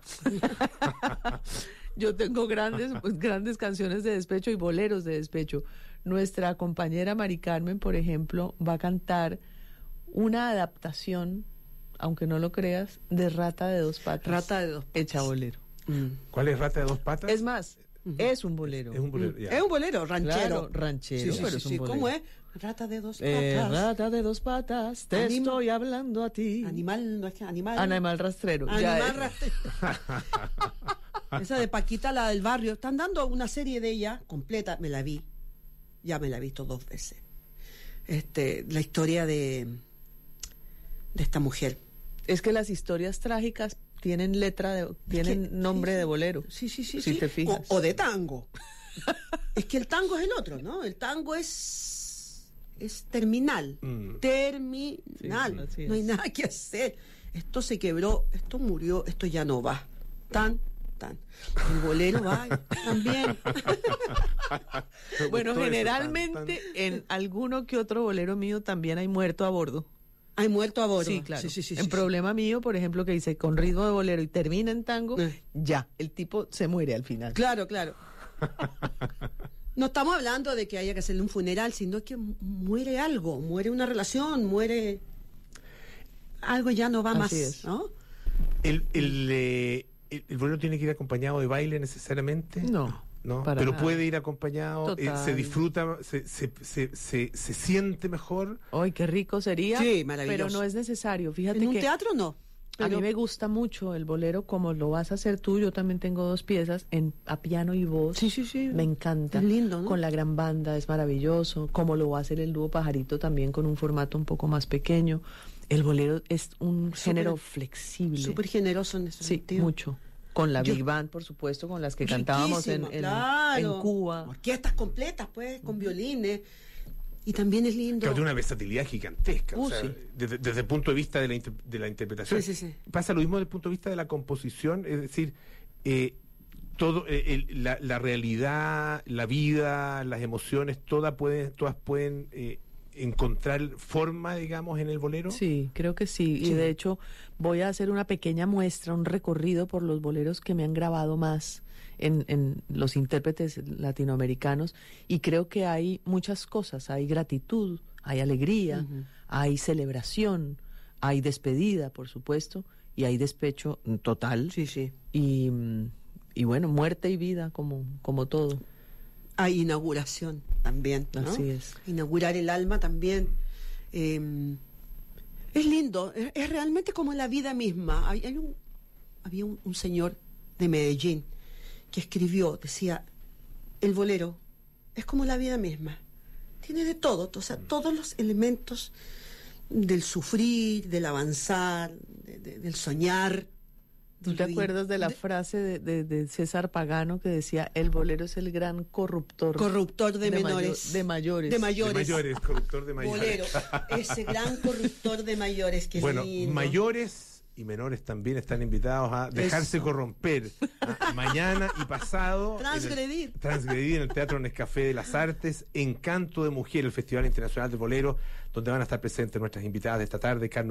Yo tengo grandes canciones de despecho y boleros de despecho. Nuestra compañera Mari Carmen, por ejemplo, va a cantar una adaptación, aunque no lo creas, de Rata de dos patas. Rata de dos patas. Hecha bolero. ¿Cuál es Rata de dos patas? Es más, es un bolero. Es un bolero, Es un bolero, ranchero. Claro, ranchero, pero es un bolero. ¿Cómo es? Rata de dos patas. Rata de dos patas, te estoy hablando a ti. Animal, no es que animal. Animal rastrero. Animal rastrero. Esa de Paquita, la del barrio. Están dando una serie de ella completa. Me la vi. Ya me la he visto 2 veces. La historia de esta mujer. Es que las historias trágicas tienen nombre de bolero. Sí. Si te fijas. O de tango. Es que el tango es el otro, ¿no? El tango es terminal. Terminal. Sí, no hay nada que hacer. Esto se quebró, esto murió, esto ya no va. El bolero va también. Bueno, generalmente en alguno que otro bolero mío también hay muerto a bordo. Hay muerto a bordo. Sí, claro. Sí, en Problema Mío, por ejemplo, que dice con ritmo de bolero y termina en tango, ya, el tipo se muere al final. Claro. No estamos hablando de que haya que hacerle un funeral, sino que muere algo, muere una relación, muere algo, ya no va más, es. ¿no? ¿El bolero tiene que ir acompañado de baile necesariamente? No, pero nada. Puede ir acompañado, se disfruta, se siente mejor. ¡Ay, qué rico sería! Sí, maravilloso. Pero no es necesario, fíjate en un que teatro no. A mí me gusta mucho el bolero como lo vas a hacer tú. Yo también tengo 2 piezas a piano y voz. Sí. Me encanta. Es lindo, ¿no? Con la gran banda es maravilloso. Como lo va a hacer el dúo Pajarito también con un formato un poco más pequeño. El bolero es un género flexible. Súper generoso en ese sentido. Mucho. Con la Big Band, por supuesto, con las que cantábamos en Cuba. Orquestas completas, pues, con violines. Y también es lindo. Claro, tiene una versatilidad gigantesca. Sí. Desde el punto de vista de la interpretación. Sí. Pasa lo mismo desde el punto de vista de la composición, es decir, todo la realidad, la vida, las emociones, todas pueden encontrar forma, digamos, en el bolero. Sí, creo que sí. Y de hecho voy a hacer una pequeña muestra, un recorrido por los boleros que me han grabado más en los intérpretes latinoamericanos, y creo que hay muchas cosas. Hay gratitud, hay alegría, hay celebración, hay despedida, por supuesto, y hay despecho total. Sí. Y bueno, muerte y vida, como todo. Hay inauguración también, ¿no? Así es. Inaugurar el alma también. Es lindo, es realmente como la vida misma. Había un señor de Medellín que escribió, decía, el bolero es como la vida misma. Tiene de todo, o sea, todos los elementos del sufrir, del avanzar, del soñar. ¿Tú te acuerdas de la frase de César Pagano que decía, el bolero es el gran corruptor de menores? De mayores. Corruptor de mayores. Bolero, ese gran corruptor de mayores que bueno, es lindo. Mayores y menores también están invitados a dejarse corromper mañana y pasado. Transgredir en el Teatro Nescafé de las Artes, Encanto de Mujer, el Festival Internacional de Bolero, donde van a estar presentes nuestras invitadas de esta tarde, Carmen